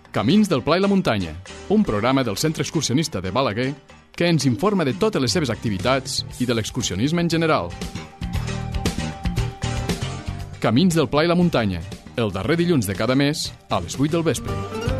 Camins del Pla i la Muntanya, un programa del Centre Excursionista de Balaguer que ens informa de totes les seves activitats i de l'excursionisme en general. Camins del Pla i la Muntanya, el darrer dilluns de cada mes a les 8 del vespre.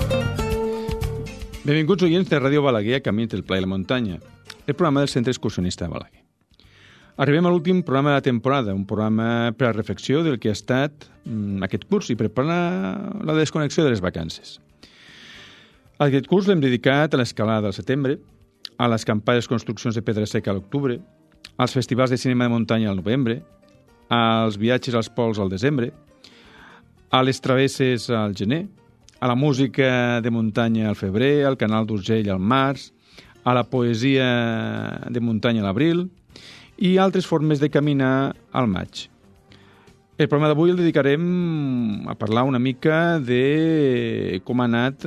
Benvinguts oients de Ràdio Balaguer a Camins del Pla i la Muntanya, el programa del Centre Excursionista de Balaguer. Arribem a l'últim programa de la temporada, un programa per a reflexió del que ha estat aquest curs i preparar la desconnexió de les vacances. Aquest curs l'hem dedicat a l'escalada al setembre, a les campanyes construccions de pedra seca a l'octubre, als festivals de cinema de muntanya al novembre, als viatges als pols al desembre, a les travesses al gener, a la música de muntanya al febrer, al canal d'Urgell al març, a la poesia de muntanya a l'abril i altres formes de caminar al maig. El programa d'avui el dedicarem a parlar una mica de com ha anat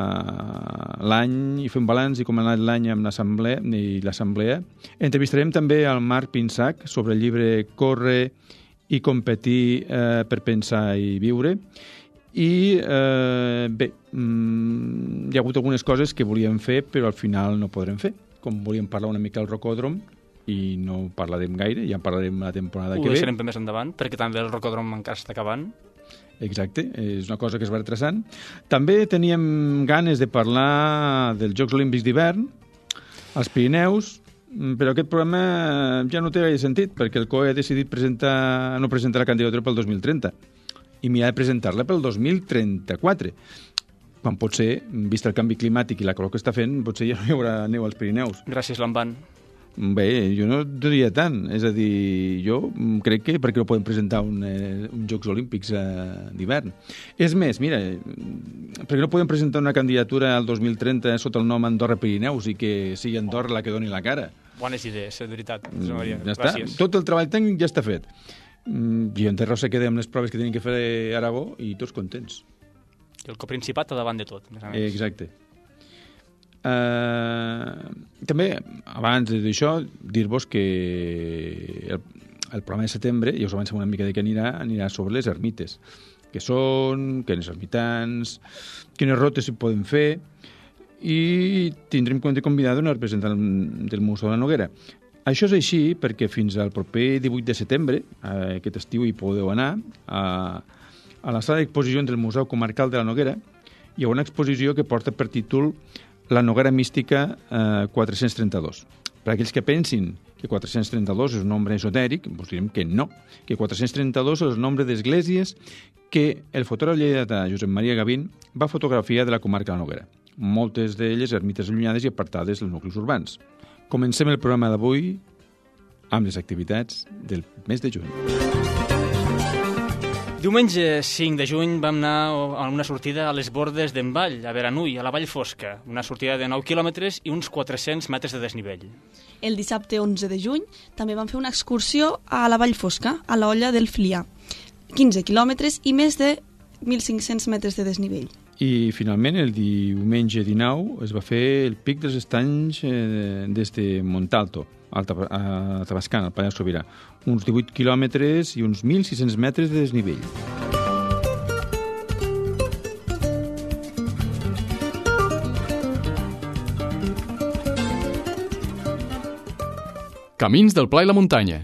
l'any i fer un balanç i com ha anat l'any amb l'assemblea. Entrevistarem també al Marc Pinsac sobre el llibre Córrer i competir per pensar i viure. I bé, hi ha hagut algunes coses que volíem fer però al final no podrem fer. Com volíem parlar una mica del rocòdrom, i no parlarem gaire, ja en parlarem la temporada que ve. Ho deixarem per més endavant, perquè també el rocòdrom encara està acabant. Exacte, és una cosa que es va retrasant. També teníem ganes de parlar dels Jocs Olímpics d'hivern, als Pirineus, però aquest programa ja no té gaire sentit, perquè el COE ha decidit no presentar la candidatura pel 2030, i m'hi ha de presentar-la pel 2034. Quan pot ser, vist el canvi climàtic i la calor que està fent, potser ja no hi haurà neu als Pirineus. Gràcies, Lamban. Bé, jo no diria tant. És a dir, jo crec que perquè no podem presentar uns Jocs Olímpics d'hivern. És més, mira, perquè no podem presentar una candidatura al 2030 sota el nom Andorra Pirineus i que sigui Andorra la que doni la cara. Bones idees, de veritat. Ja està. Tot el treball tècnic ja està fet. I en Terra se queda amb les proves que tenen que fer a Aragó i tots contents. I el coprincipat a davant de tot, més a més. Exacte. També, abans d'això, dir-vos que el programa de setembre, ja us avancem una mica de què anirà sobre les ermites. Què són, quins ermitans, quines rotes s'hi poden fer, i tindrem com de convidat una representant del Museu de la Noguera. Això és així perquè fins al proper 18 de setembre, aquest estiu hi podeu anar, a la sala d'exposicions del Museu Comarcal de la Noguera hi ha una exposició que porta per títol La Noguera Mística 432. Per aquells que pensin que 432 és un nombre esotèric, us direm que no, que 432 és el nombre d'esglésies que el fotògraf lleidatà Josep Maria Gavín va fotografiar de la comarca de la Noguera. Moltes d'elles ermites allunyades i apartades dels nuclis urbans. Comencem el programa d'avui amb les activitats del mes de juny. Diumenge 5 de juny vam anar a una sortida a les bordes d'en Vall, a Beranui, a la Vall Fosca. Una sortida de 9 quilòmetres i uns 400 metres de desnivell. El dissabte 11 de juny també vam fer una excursió a la Vall Fosca, a l'Olla del Flià. 15 quilòmetres i més de 1.500 metres de desnivell. I finalment el diumenge 19 es va fer el Pic dels Estanys des de Montalto, a Tavascan, al Pallars Sobirà. Uns 18 quilòmetres i uns 1.600 metres de desnivell. Camins del Pla i la Muntanya.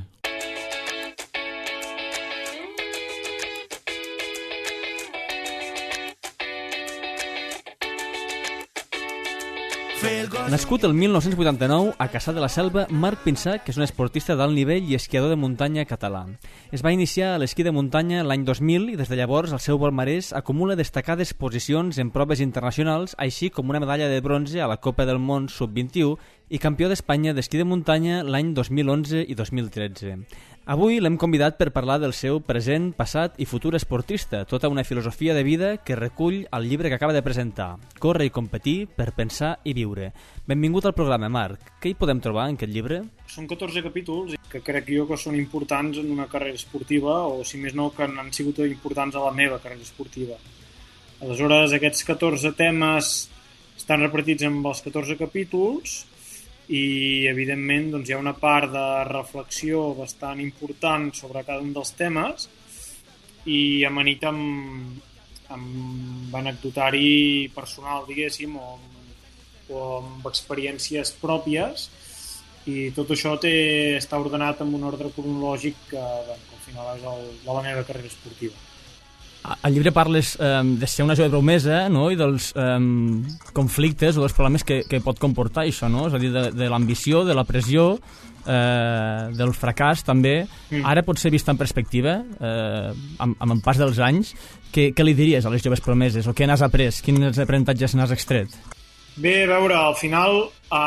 Nascut el 1989 a Cassà de la Selva, Marc Pinsac, que és un esportista d'alt nivell i esquiador de muntanya català. Es va iniciar a l'esquí de muntanya l'any 2000 i des de llavors el seu palmarès acumula destacades posicions en proves internacionals, així com una medalla de bronze a la Copa del Món Sub-21 i campió d'Espanya d'esquí de muntanya l'any 2011 i 2013. Avui l'hem convidat per parlar del seu present, passat i futur esportista, tota una filosofia de vida que recull el llibre que acaba de presentar, Córrer i competir per pensar i viure. Benvingut al programa, Marc. Què hi podem trobar en aquest llibre? Són 14 capítols que crec jo que són importants en una carrera esportiva, o si més no que han sigut importants a la meva carrera esportiva. Aleshores, aquests 14 temes estan repartits en els 14 capítols i evidentment doncs, hi ha una part de reflexió bastant important sobre cada un dels temes i amanit amb anecdotari personal, diguéssim, o amb experiències pròpies, i tot això està ordenat en un ordre cronològic que al final és de la meva carrera esportiva. Al llibre parles de ser una jove promesa, no? I dels conflictes o dels problemes que pot comportar això, no? És a dir, de l'ambició, de la pressió, del fracàs també. Ara pot ser vist en perspectiva, amb el pas dels anys. Què li diries a les joves promeses? O què n'has après? Quins aprenentatges n'has extret? Bé, a veure, al final...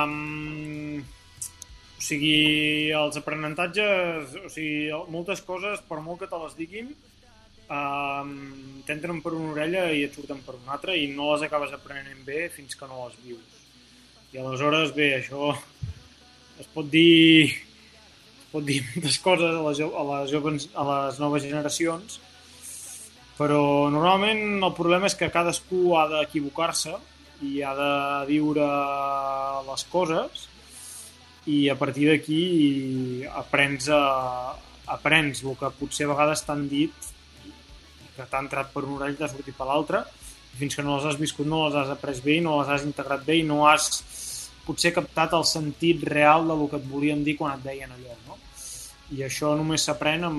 O sigui, els aprenentatges, o sigui, moltes coses, per molt que te les diguin, t'entren per una orella i et surten per una altra i no les acabes aprenent bé fins que no les vius. I aleshores, bé, això es pot dir moltes coses a les noves generacions, però normalment el problema és que cadascú ha d'equivocar-se i ha de viure les coses, i a partir d'aquí aprens el que potser a vegades t'han dit, que t'ha entrat per un orell i t'ha sortit per l'altre, i fins que no les has viscut no les has après bé i no les has integrat bé i no has potser captat el sentit real del que et volien dir quan et deien allò, no? I això només s'aprèn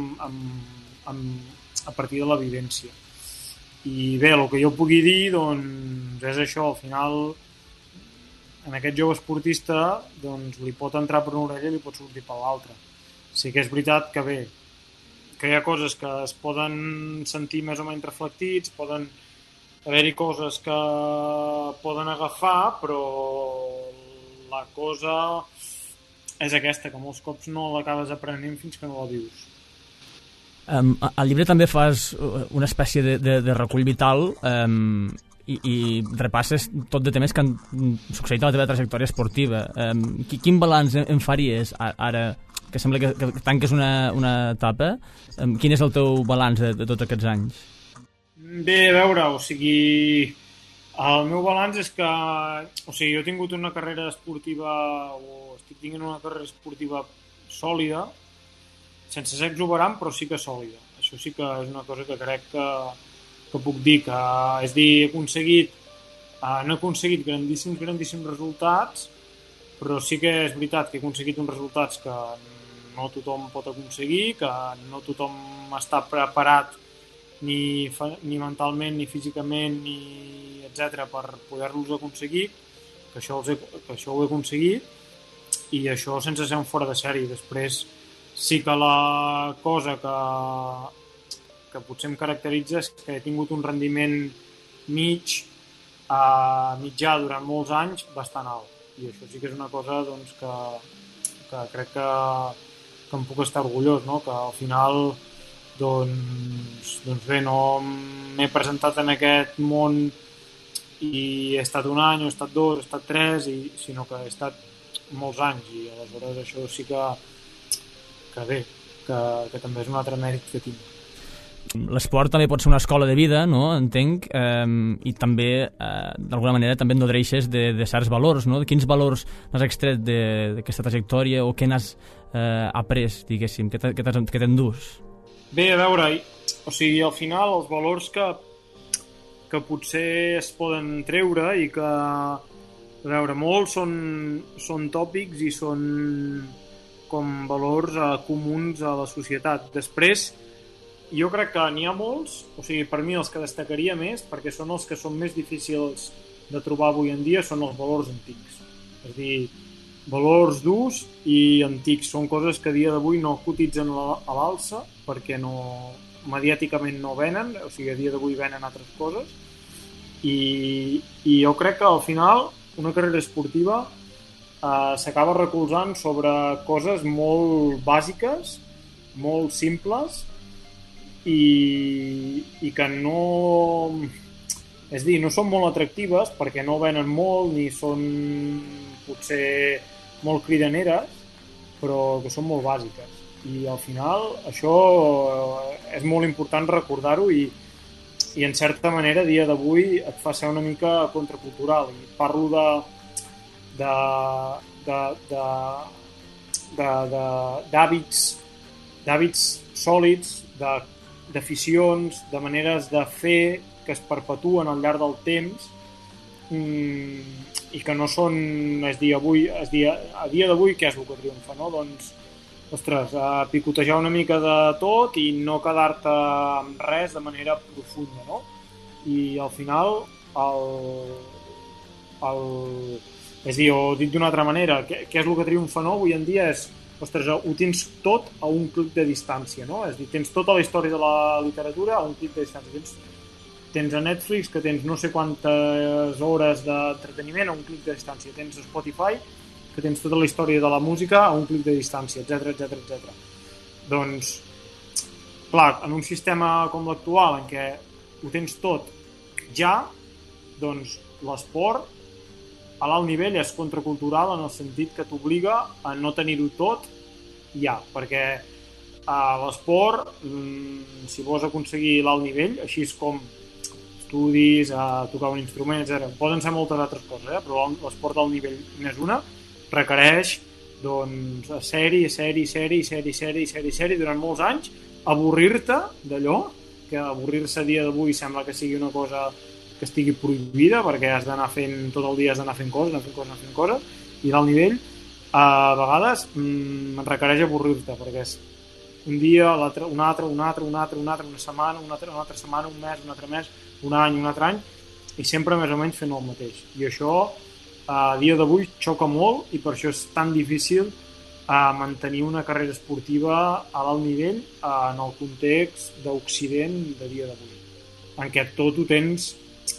a partir de la vivència. I bé, el que jo pugui dir doncs, és això, al final en aquest jove esportista doncs, li pot entrar per una orella i li pot sortir per l'altra. Sí que és veritat que bé, que hi ha coses que es poden sentir més o menys reflectits, poden haver-hi coses que poden agafar, però la cosa és aquesta, que molts cops no l'acabes aprenent fins que no la vius. Al llibre també fas una espècie de recull vital i repasses tot de temes que han succeït a la teva trajectòria esportiva. Quin balanç en faries ara, que sembla que tanques una etapa? Quin és el teu balanç de tots aquests anys? Bé, a veure, o sigui, el meu balanç és que, o sigui, jo he tingut una carrera esportiva, o estic tinguent una carrera esportiva sòlida, sense ser exuberant, però sí que sòlida. Això sí que és una cosa que crec que puc dir, que és dir, no he aconseguit grandíssims resultats, però sí que és veritat que he aconseguit uns resultats que no tothom pot aconseguir, que no tothom està preparat ni mentalment, ni físicament, ni etc per poder-los aconseguir, que això ho he aconseguit, i això sense ser un fora de sèrie. Després sí que la cosa que potser em caracteritza és que he tingut un rendiment mitjà durant molts anys bastant alt, i això sí que és una cosa doncs, que crec que em puc estar orgullós, no? Que al final doncs bé, no m'he presentat en aquest món i he estat un any, he estat dos, he estat tres, sinó que he estat molts anys, i aleshores això sí que bé, que també és un altre mèrit que tinc. L'esport també pot ser una escola de vida, no? Entenc, i també, d'alguna manera, també et nodreixes de certs valors, no? Quins valors n'has extret d'aquesta trajectòria o què n'has après, diguéssim, què t'endús? Bé, a veure, o sigui, al final els valors que potser es poden treure i que, a veure, molts són tòpics i són com valors comuns a la societat. Després, jo crec que n'hi ha molts, o sigui, per mi els que destacaria més, perquè són els que són més difícils de trobar avui en dia, són els valors antics. És a dir, valors durs i antics. Són coses que a dia d'avui no cotitzen a l'alça, perquè mediàticament no venen, o sigui, a dia d'avui venen altres coses. I jo crec que al final una carrera esportiva s'acaba recolzant sobre coses molt bàsiques, molt simples, i que no... És a dir, no són molt atractives perquè no venen molt ni són potser molt cridaneres, però que són molt bàsiques. I al final això és molt important recordar-ho i en certa manera a dia d'avui et fa ser una mica contracultural. I parlo d'hàbits sòlids, d'aficions, de maneres de fer que es perpetuen al llarg del temps i que no són a dia d'avui què és el que triomfa, no? Doncs, ostres, picotejar una mica de tot i no quedar-te amb res de manera profunda, no? I al final és dir, o dit d'una altra manera, què és el que triomfa, no? Avui en dia és, ostres, ho tens tot a un clic de distància, no? És dir, tens tota la història de la literatura a un clic de distància. Tens a Netflix, que tens no sé quantes hores d'entreteniment a un clic de distància. Tens a Spotify, que tens tota la història de la música a un clic de distància, etc. Doncs, clar, en un sistema com l'actual, en què ho tens tot ja, doncs l'esport a l'alt nivell és contracultural en el sentit que t'obliga a no tenir-ho tot ja, perquè l'esport, si vols aconseguir l'alt nivell, així és com estudis, tocar un instrument, etc. Poden ser moltes altres coses, però l'esport al nivell més una requereix doncs, ser-hi durant molts anys, avorrir-te d'allò, que avorrir-se a dia d'avui sembla que sigui una cosa que estigui prohibida, perquè has d'anar fent tot el dia, has d'anar fent coses, i l'alt nivell a vegades requereix avorrir-te, perquè és un dia, l'altre, un altre, una setmana, una altra setmana, un mes, un altre mes, un altre any, i sempre més o menys fent el mateix. I això a dia d'avui xoca molt i per això és tan difícil mantenir una carrera esportiva a l'alt nivell en el context d'Occident de dia d'avui, en què tot ho tens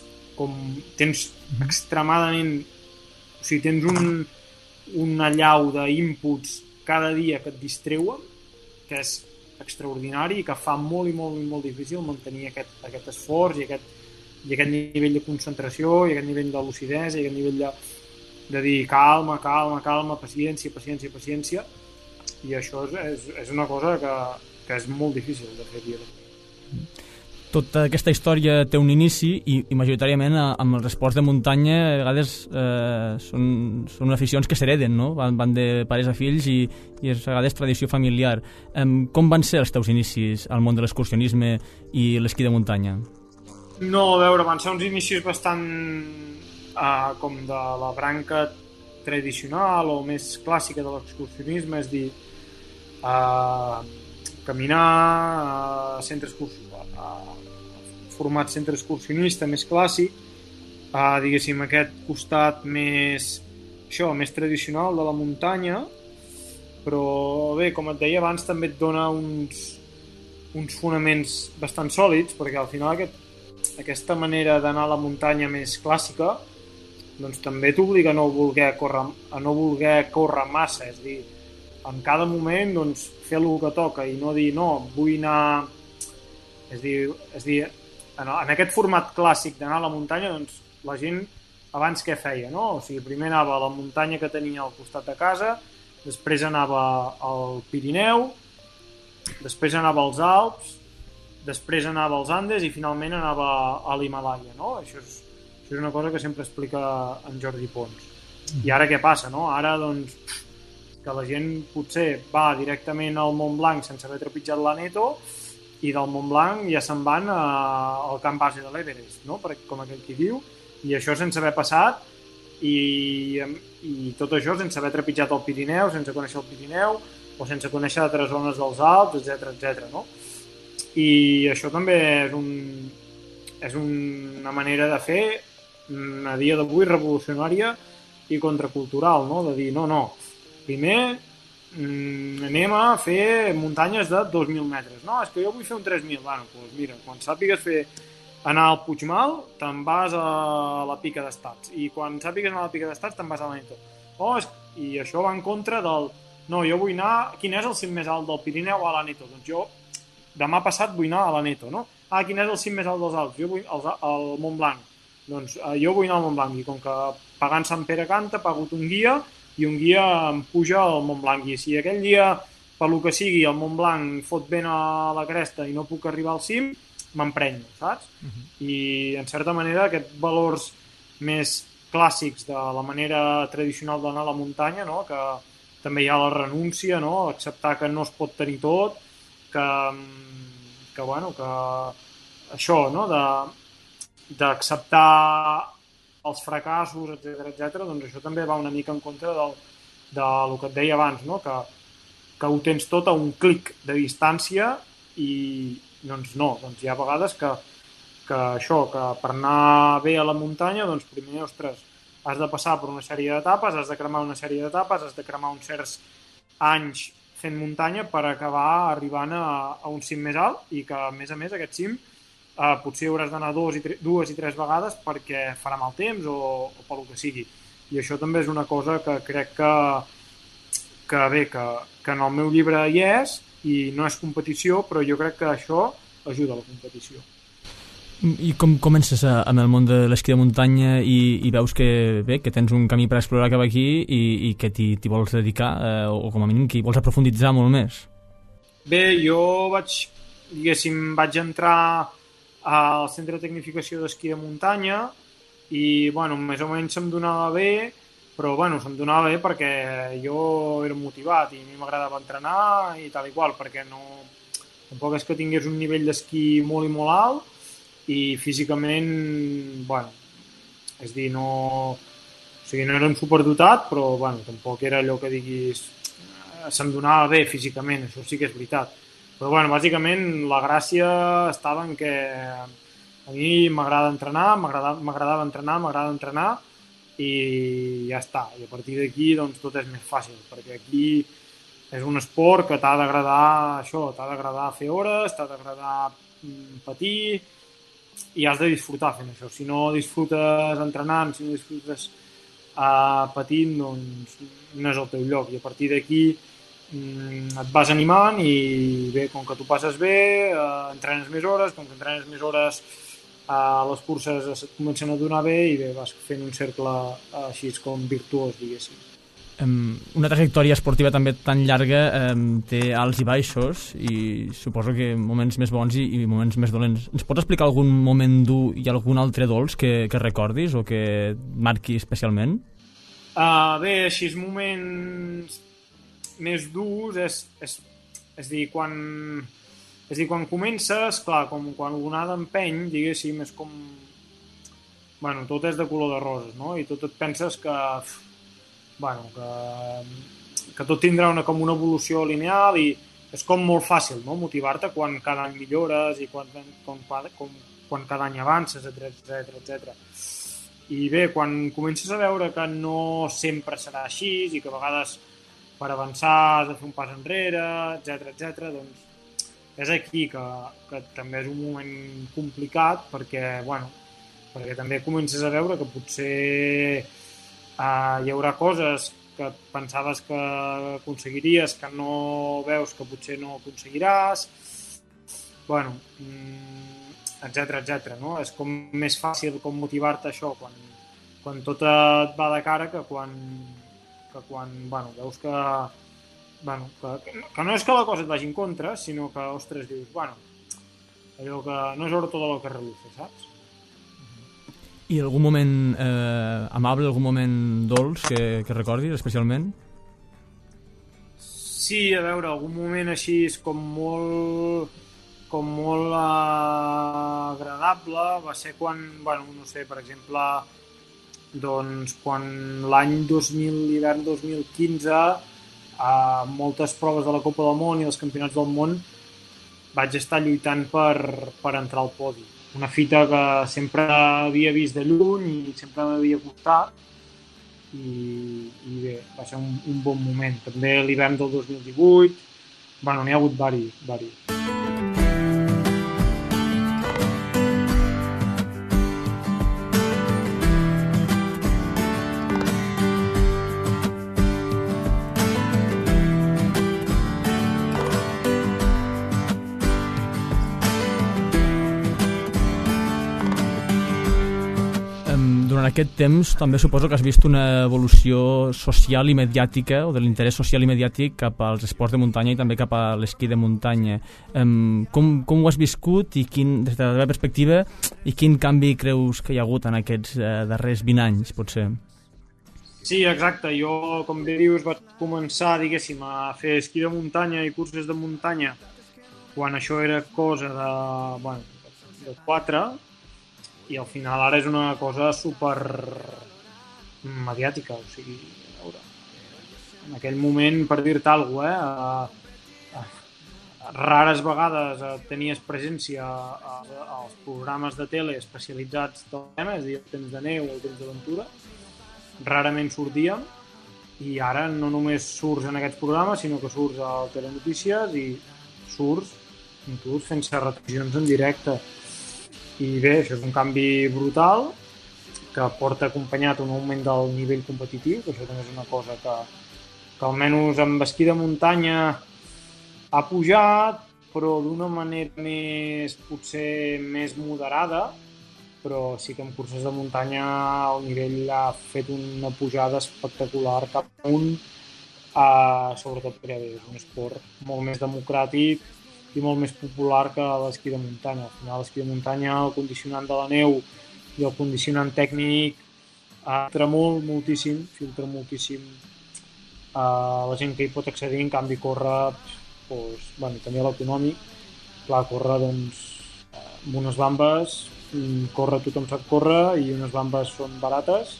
extremadament, o sigui, tens una allau d'inputs cada dia que et distreuen, que és extraordinari i que fa molt difícil mantenir aquest esforç i aquest nivell de concentració i aquest nivell de lucidesa i aquest nivell de dir calma, paciència, i això és una cosa que és molt difícil de fer dia d'avui. Tota aquesta història té un inici i majoritàriament amb els esports de muntanya a vegades són aficions que s'hereden, no? Van de pares a fills i és a vegades tradició familiar. Com van ser els teus inicis al món de l'excursionisme i l'esquí de muntanya? No, a veure, van ser uns inicis bastant com de la branca tradicional o més clàssica de l'excursionisme, és dir, caminar a centres format centre excursionista més clàssic, diguéssim aquest costat més tradicional de la muntanya, però bé, com et deia abans, també et dona uns fonaments bastant sòlids, perquè al final aquesta manera d'anar a la muntanya més clàssica doncs també t'obliga a no voler córrer massa, és dir, en cada moment doncs, fer el que toca i no dir no, vull anar, és dir, en aquest format clàssic d'anar a la muntanya, doncs la gent abans què feia, no? O sigui, primer anava a la muntanya que tenia al costat de casa, després anava al Pirineu, després anava als Alps, després anava als Andes i finalment anava a l'Himalaya, no? Això és una cosa que sempre explica en Jordi Pons. I ara què passa, no? Ara, doncs, que la gent potser va directament al Mont Blanc sense haver trepitjat l'Aneto i del Mont Blanc ja se'n van al camp base de l'Everest, no? Com aquell qui diu, i això sense haver passat i tot això sense haver trepitjat el Pirineu, sense conèixer el Pirineu o sense conèixer altres zones dels Alps, etc. no? I això també és una manera de fer a dia d'avui revolucionària i contracultural, no? De dir, no, primer anem a fer muntanyes de 2.000 metres. No, és que jo vull fer un 3.000. Bueno, doncs mira, quan sàpigues anar al Puigmal, te'n vas a la Pica d'Estats. I quan sàpigues anar a la Pica d'Estats, te'n vas a l'Aneto. I això va en contra del... No, jo vull anar... Quin és el cim més alt del Pirineu a l'Aneto? Doncs jo demà passat vull anar a l'Aneto, no? Quin és el cim més alt dels Alps? Jo vull al Mont Blanc. Doncs jo vull anar al Mont Blanc. I com que pagant Sant Pere Canta, pagut un guia i un guia em puja al Mont Blanc. I si aquell dia, per lo que sigui, el Mont Blanc fot vent a la cresta i no puc arribar al cim, m'emprenyo, saps? I, en certa manera, aquests valors més clàssics de la manera tradicional d'anar a la muntanya, no? Que també hi ha la renúncia, no? Acceptar que no es pot tenir tot, que això, no? d'acceptar els fracassos, etc, doncs això també va una mica en contra del que et deia abans, no? Que ho tens tot a un clic de distància i doncs no, doncs hi ha vegades que per anar bé a la muntanya, doncs primer, ostres, has de passar per una sèrie d'etapes, has de cremar una sèrie d'etapes, has de cremar uns certs anys fent muntanya per acabar arribant a un cim més alt i que, a més, aquest cim potser hauràs d'anar dues i tres vegades perquè farà mal temps o pel que sigui. I això també és una cosa que crec que en el meu llibre hi és i no és competició, però jo crec que això ajuda a la competició. I com comences amb el món de l'esquí de muntanya i veus que tens un camí per explorar cap aquí i que t'hi vols dedicar o com a mínim que hi vols aprofunditzar molt més? Bé, jo vaig entrar al centre de tecnificació d'esquí de muntanya i, bueno, més o menys se'm donava bé, però, bueno, se'm donava bé perquè jo era motivat i a mi m'agradava entrenar i tal i qual, perquè tampoc és que tingués un nivell d'esquí molt i molt alt i físicament, bueno, és dir, no era un superdotat, però, bueno, tampoc era allò que diguis se'm donava bé físicament, això sí que és veritat. Però, bueno, bàsicament la gràcia estava en que a mi m'agrada entrenar, m'agradava entrenar i ja està. I a partir d'aquí, doncs, tot és més fàcil, perquè aquí és un esport que t'ha d'agradar això, t'ha d'agradar fer hores, t'ha d'agradar patir i has de disfrutar fent això. Si no disfrutes entrenant, si no disfrutes patint, doncs no és el teu lloc. I a partir d'aquí et vas animant i bé, com que tu passes bé, entrenes més hores, com que entrenes més hores les curses et comencen a donar bé i bé, vas fent un cercle així com virtuós, diguéssim. Una trajectòria esportiva també tan llarga té alts i baixos i suposo que moments més bons i moments més dolents. Ens pots explicar algun moment dur i algun altre dolç que recordis o que et marqui especialment? Bé, així moments més durs és dir, quan comences, clar, com quan l'onada empeny, diguéssim, és com... Bueno, tot és de color de roses, no? I tot et penses que tot tindrà com una evolució lineal i és com molt fàcil, no?, motivar-te quan cada any millores i quan cada any avances, etc. I bé, quan comences a veure que no sempre serà així i que a vegades per avançar has de fer un pas enrere, etc, doncs és aquí que també és un moment complicat perquè també comences a veure que potser hi haurà coses que pensaves que aconseguiries que no veus que potser no aconseguiràs, etc, no? És com més fàcil com motivar-te això quan tot et va de cara que quan veus que no és que la cosa et vagi en contra, sinó que, ostres, dius, allò que no és oro todo lo que reluce, saps? I algun moment amable, algun moment dolç que recordis especialment? Sí, a veure, algun moment així com molt agradable va ser quan, no sé, per exemple, doncs quan l'any l'hivern 2015 a moltes proves de la Copa del Món i dels Campionats del Món vaig estar lluitant per entrar al podi. Una fita que sempre havia vist de lluny i sempre m'havia costat i bé, va ser un bon moment. També l'hivern del 2018, n'hi ha hagut varis. Durant aquest temps també suposo que has vist una evolució social i mediàtica o de l'interès social i mediàtic cap als esports de muntanya i també cap a l'esquí de muntanya. Com ho has viscut i des de la teva perspectiva i quin canvi creus que hi ha hagut en aquests darrers 20 anys, potser? Sí, exacte. Jo, com bé dius, vaig començar, diguéssim, a fer esquí de muntanya i curses de muntanya quan això era cosa de 4. i al final ara és una cosa super mediàtica, o sigui, a veure, en aquell moment, per dir-te alguna cosa, rares vegades tenies presència als programes de tele especialitzats del tema, és a dir, el temps de neu o el temps d'aventura, rarament sortíem, i ara no només surts en aquests programes, sinó que surts a Telenotícies i surts inclús fent-se retransmissions en directe. I bé, això és un canvi brutal que porta acompanyat un augment del nivell competitiu, que això també és una cosa que almenys amb esquí de muntanya ha pujat, però d'una manera potser més moderada, però sí que en curses de muntanya el nivell ha fet una pujada espectacular cap amunt, sobretot perquè és un esport molt més democràtic i molt més popular que l'esquí de muntanya. Al final l'esquí de muntanya, el condicionant de la neu i el condicionant tècnic filtra filtra moltíssim la gent que hi pot accedir, en canvi córrer, també l'autonòmic, clar, córrer amb unes bambes, córrer tothom sap córrer i unes bambes són barates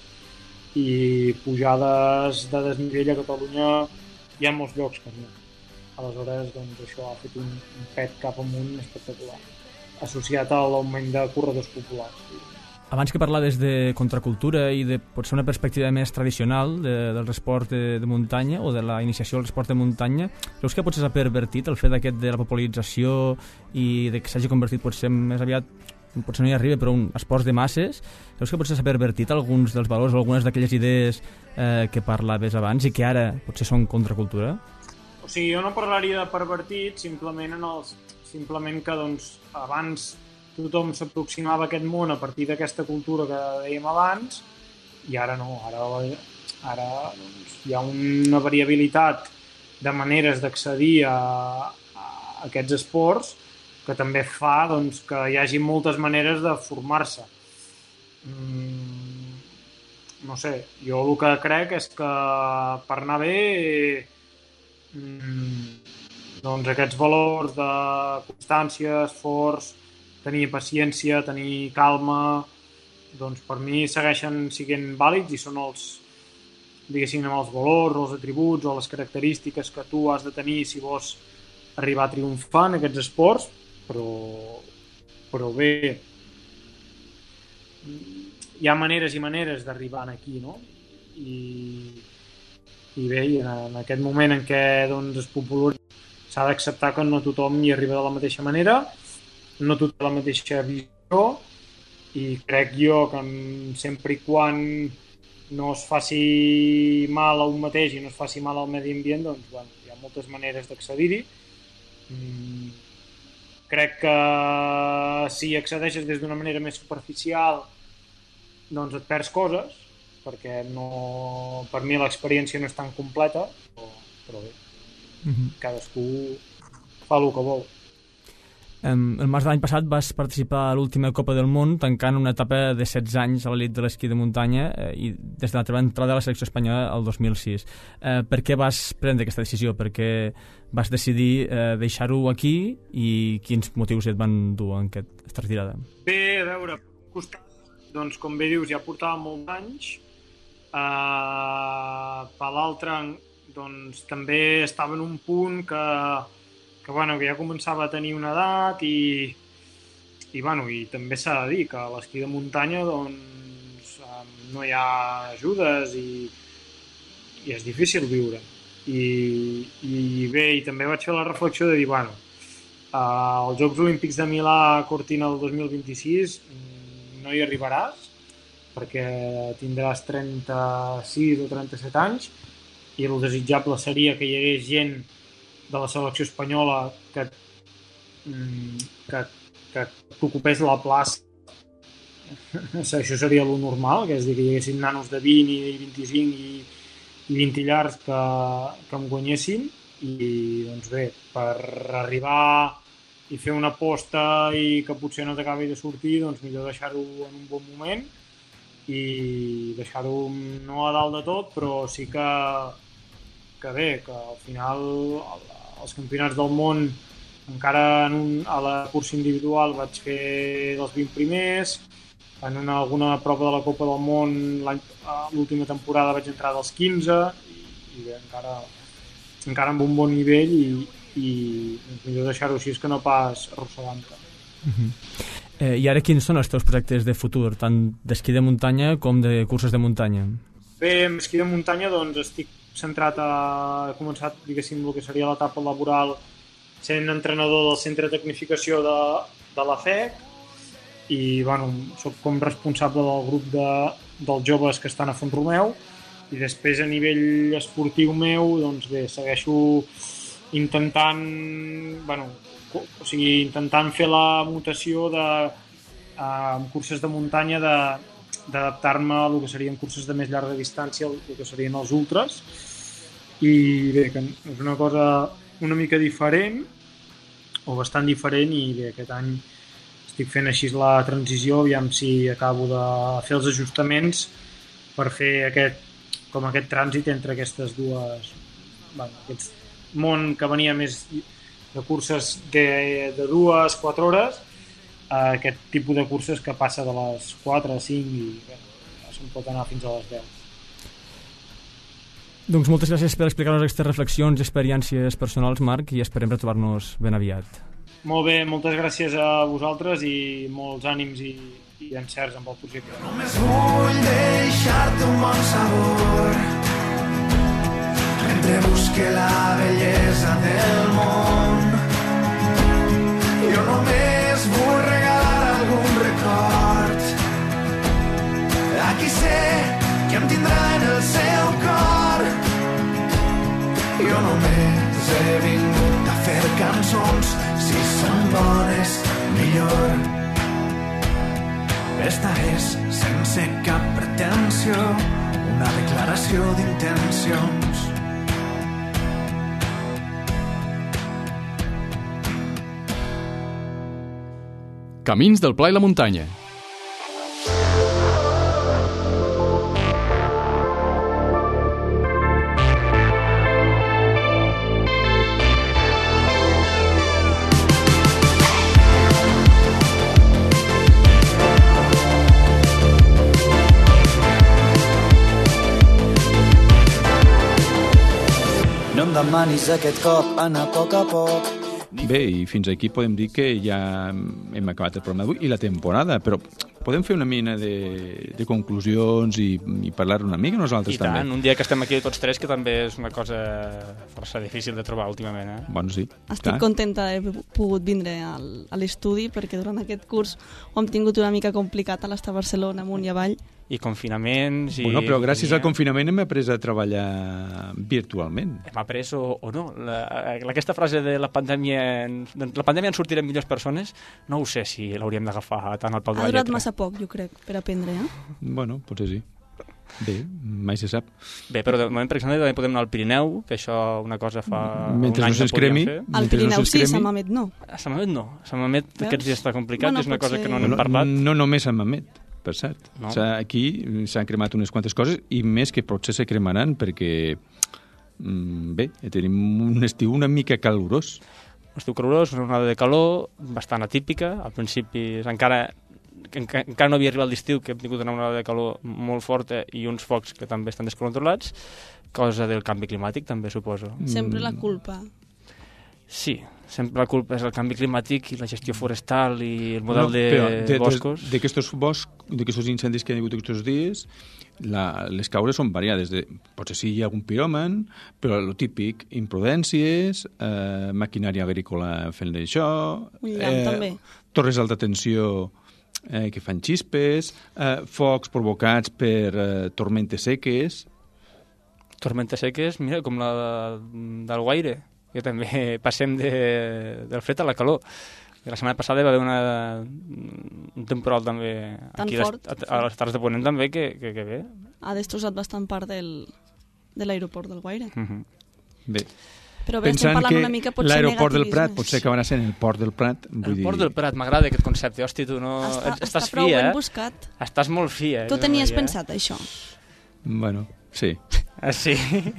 i pujades de desnivell a Catalunya hi ha molts llocs que no. Aleshores, això ha fet un pet cap amunt espectacular, associat a l'augment de corredors populars. Abans que parlaves de contracultura i de potser una perspectiva més tradicional del esport de muntanya o de la iniciació al esport de muntanya, creus que potser s'ha pervertit el fet aquest de la popularització i de que s'hagi convertit potser més aviat, potser no hi arriba, però un esport de masses? Creus que potser s'ha pervertit alguns dels valors o algunes d'aquelles idees que parlaves abans i que ara potser són contracultura? O sigui, jo no parlaria de pervertit, simplement que abans tothom s'aproximava a aquest món a partir d'aquesta cultura que dèiem abans, i ara no, ara hi ha una variabilitat de maneres d'accedir a aquests esports que també fa que hi hagi moltes maneres de formar-se. No sé, jo el que crec és que per anar bé aquests valors de constància, esforç, tenir paciència, tenir calma, per mi segueixen sent vàlids i són els valors, els atributs o les característiques que tu has de tenir si vols arribar a triomfar en aquests esports, però bé, hi ha maneres i maneres d'arribar aquí, no? I bé, en aquest moment en què es popularitza, s'ha d'acceptar que no tothom hi arriba de la mateixa manera, no tothom té la mateixa visió, i crec jo que sempre i quan no es faci mal a un mateix i no es faci mal al medi ambient, hi ha moltes maneres d'accedir-hi. Crec que si accedeixes des d'una manera més superficial et perds coses, perquè per mi l'experiència no és tan completa, però bé, cadascú fa el que vol. El març de l'any passat vas participar a l'última Copa del Món, tancant una etapa de 16 anys a l'elit de l'esquí de muntanya i des de la teva entrada a la selecció espanyola el 2006. Per què vas prendre aquesta decisió? Per què vas decidir deixar-ho aquí i quins motius et van dur en aquesta retirada? Bé, a veure, com bé dius, ja portava molts anys. Per l'altre, també estava en un punt que ja començava a tenir una edat i també s'ha de dir que a l'esquí de muntanya no hi ha ajudes i és difícil viure. I bé, i també vaig fer la reflexió de dir, als Jocs Olímpics de Milà a Cortina el 2026 no hi arribaràs perquè tindràs 36 o 37 anys i el desitjable seria que hi hagués gent de la selecció espanyola que ocupés la plaça. Això seria lo normal, que és dir, que hi haguessin nanos de 20 i 25 i 20 llargs que em guanyessin i bé, per arribar i fer una aposta i que potser no t'acabi de sortir, millor deixar-ho en un bon moment i deixar-ho no a dalt de tot, però sí que bé, que al final els campionats del món encara a la cursa individual vaig fer dels 20 primers, en alguna prova de la Copa del Món l'última temporada vaig entrar dels 15 i bé, encara amb un bon nivell i millor deixar-ho així que no pas arrossegant-te. I ara quins són els teus projectes de futur, tant d'esquí de muntanya com de curses de muntanya? Bé, amb esquí de muntanya doncs estic centrat he començat, diguéssim, el que seria l'etapa laboral sent entrenador del centre de tecnificació de la FEC i bueno, soc com responsable del grup dels joves que estan a Font-romeu i després a nivell esportiu meu doncs bé, segueixo intentant intentant fer la mutació amb curses de muntanya d'adaptar-me a el que serien curses de més llarga distància, el que serien els ultras i bé, que és una cosa una mica diferent o bastant diferent i bé, aquest any estic fent així la transició, aviam si acabo de fer els ajustaments per fer aquest trànsit entre aquestes dues aquest món que venia més de curses de 2-4 hores a aquest tipus de curses que passa de les 4 a 5 i bé, se'n pot anar fins a les 10. Doncs moltes gràcies per explicar-nos aquestes reflexions i experiències personals, Marc, i esperem retrobar-nos ben aviat. Molt bé, moltes gràcies a vosaltres i molts ànims i encerts amb el projecte. Només vull deixar-te un bon sabor mentre busque la bellesa del món. Jo només vull regalar algun record a qui sé que em tindrà en el seu cor. Jo només he vingut a fer cançons, si són bones, millor. Esta és, sense cap pretensió, una declaració d'intencions. Camins del Pla i la Muntanya. No em demanis aquest cop, anar a poc a poc. Bé, i fins aquí podem dir que ja hem acabat el programa d'avui i la temporada, però podem fer una mena de conclusions i parlar una mica nosaltres també. I tant, un dia que estem aquí tots tres, que també és una cosa força difícil de trobar últimament. Bueno, sí. Estic contenta d'haver pogut vindre a l'estudi perquè durant aquest curs ho hem tingut una mica complicat a l'estar a Barcelona, amunt i avall. I confinaments... Bueno, però gràcies al confinament hem après a treballar virtualment. Hem après o no. Aquesta frase de la pandèmia en sortirem millors persones, no ho sé si l'hauríem d'agafar tant al pal de la lletra. Ha durat massa poc, jo crec, per aprendre, Bueno, potser sí. Bé, mai se sap. Bé, però de moment, per exemple, també podem anar al Pirineu, que això una cosa fa mentre un any no que podíem fer. Al Pirineu sí, a Sant Mamet no. A Sant Mamet no. A Sant Mamet aquests dies està complicat, Bueno, és una cosa potser- que no n'hem parlat. No només a Mamet, per cert. No. O sigui, aquí s'han cremat unes quantes coses i més que potser se cremaran perquè bé, tenim un estiu una mica calorós. Un estiu calorós, una onada de calor bastant atípica. Al principi encara no havia arribat l'estiu, que hem tingut una onada de calor molt forta i uns focs que també estan descontrolats. Cosa del canvi climàtic, també, suposo. Sempre la culpa. Sí, sempre la culpa és el canvi climàtic i la gestió forestal i el model de boscos. D'aquests incendis que hi ha hagut aquests dies, les causes són variades. Potser sí hi ha algun piròman, però el típic, imprudències, maquinària agrícola fent d'això, Un llamp, també. torres d'alta tensió que fan xispes, focs provocats per tormentes seques. Tormentes seques, mira, com la del Guaire, que també passem del fred a la calor. La setmana passada va haver un temporal també Tan aquí fort, a les Terres de Ponent també, que bé. Ha destrossat bastant part de l'aeroport del Guaire. Bé, Però bé, estem pensant parlant que una mica potser l'aeroport del Prat negativismes. potser acabarà sent el port del Prat. El port del Prat, m'agrada aquest concepte. Hosti, tu no... Està Estàs prou fia, ben buscat. Estàs molt fia. Tu tenies pensat això? Bueno, sí, Sí,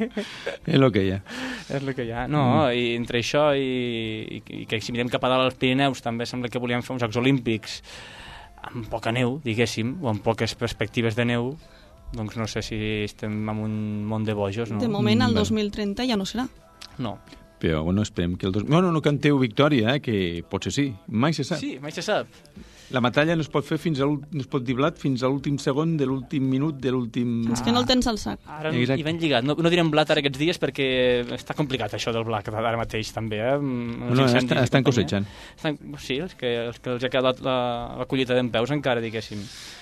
és el que hi ha. és el que hi ha. No, i entre això i que si mirem cap a dalt als Pirineus també sembla que volíem fer uns Jocs Olímpics amb poca neu, diguéssim, o amb poques perspectives de neu, doncs no sé si estem en un món de bojos, no? De moment, el 2030 ja no serà. No. Però bueno, esperem que el... No canteu victòria, que potser sí. Mai se sap. Sí, mai se sap. La batalla no es pot fer no es pot dir blat fins a l'últim segon de l'últim minut de l'últim... Fins que no el tens al sac. Ara hi ben lligat. No direm blat ara aquests dies perquè està complicat això del blat ara mateix també. No, estan cosetjant. Sí, els que els ha quedat la collita d'empeus encara, diguéssim.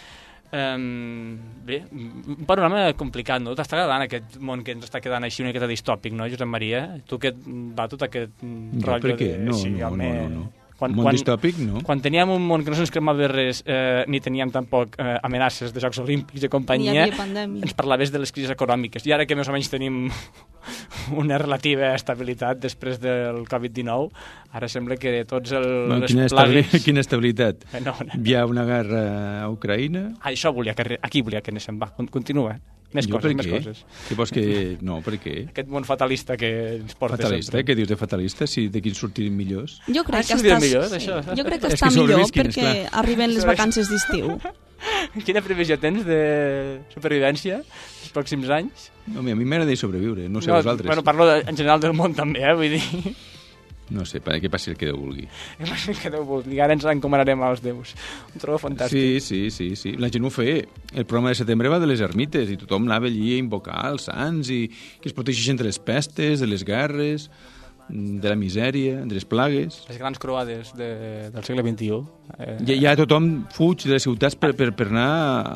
Bé, un panorama complicat, no? T'està agradant aquest món que ens està quedant així una miqueta distòpic, no, Josep Maria? Tu que va tot aquest rotllo de... No, sí, no. Món distòpic, no. Quan teníem un món que no se'ns cremava res, ni teníem tampoc amenaces de Jocs Olímpics i companyia, ens parlaves de les crisis econòmiques. I ara que més o menys tenim una relativa estabilitat després del Covid-19, ara sembla que tots les plagues... Quina estabilitat? No. Hi ha una guerra a Ucraïna? Aquí volia que anéssim. Va, continua. Més coses. Que vols que... No, per què? Aquest món fatalista que ens porta fatalista? sempre. Què dius de fatalista? Si d'aquí ens sortirem millors? Jo crec que està millor perquè arriben les vacances d'estiu. Quina previsió tens de supervivència els pròxims anys? No, a mi m'agrada sobreviure, no sé vosaltres. Bueno, parlo en general del món també, vull dir... No sé, que passi el que Déu vulgui. Que Déu vulgui. Ara ens encomanarem als déus. Ho trobo fantàstic. Sí. La gent ho feia. El programa de setembre va de les ermites i tothom anava allí a invocar els sants i que es protegeixen de les pestes, de les guerres, de la misèria, de les plagues. Les grans croades del segle XXI. Ja tothom fuig de les ciutats per anar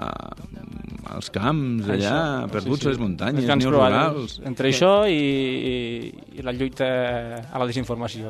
als camps, allà, perduts a les muntanyes, neorurals. Entre això i la lluita a la desinformació.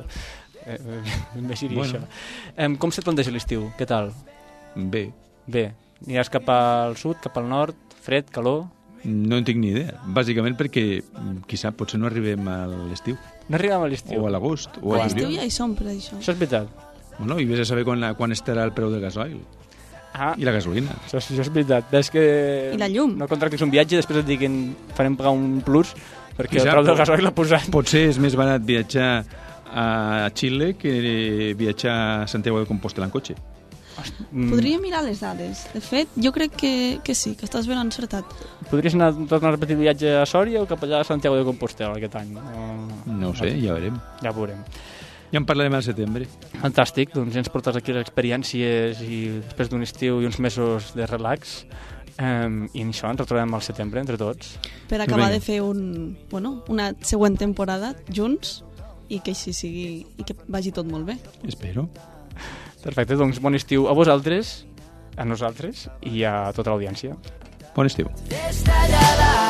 Això. Com se't planteja l'estiu? Què tal? Bé. Aniràs cap al sud, cap al nord, fred, calor? No en tinc ni idea. Bàsicament perquè, qui sap, potser no arribem a l'estiu. No arribem a l'estiu? O a l'agost. A l'estiu ja hi som, per això. Això és veritat. Bueno, i vés a saber quan estarà el preu del gasoil. I la gasolina. Això és veritat. Ves que I la llum. No contractis un viatge i després et diguin farem pagar un plus perquè el preu del gasoil l'ha posat. Potser és més barat viatjar a Xile que viatjar a Santiago de Compostela en cotxe. Podria mirar les dades. De fet, jo crec que sí, que estàs ben encertat. Podries tornar a repetir el viatge a Sòria o cap allà a Santiago de Compostela aquest any? No ho sé, ja veurem. Ja ho veurem. Ja en parlarem al setembre. Fantàstic, doncs ja ens portes aquí les experiències i després d'un estiu i uns mesos de relax i això, ens retrobem al setembre entre tots. Per acabar de fer una següent temporada junts i que així sigui i que vagi tot molt bé. Espero. Perfecte, doncs bon estiu a vosaltres, a nosaltres i a tota l'audiència. Bon estiu. Des d'allà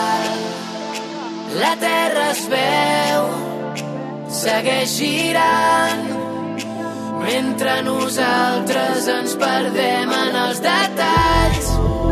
dalt la terra es veu, segueix girant, mentre nosaltres ens perdem en els detalls,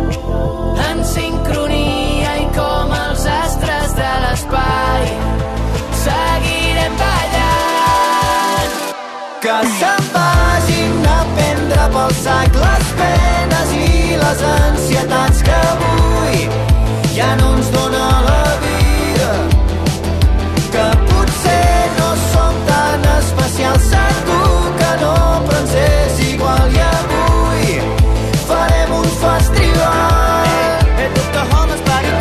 en sincronia i com els astres de l'espai, seguirem ballant. Que se'n vagin a prendre pel sac les penes i les ansietats que avui ja no ens dona la vida, que potser no som tan especials, segur que no, però ens és igual i avui farem un festival. It took the homeless body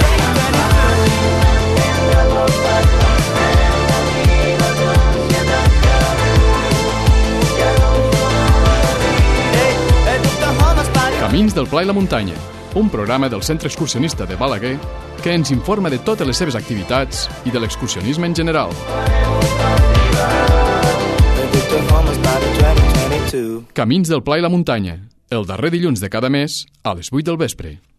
Camins del Pla i la Muntanya, un programa del Centre Excursionista de Balaguer que ens informa de totes les seves activitats i de l'excursionisme en general. Camins del Pla i la Muntanya, el darrer dilluns de cada mes a les 8 del vespre.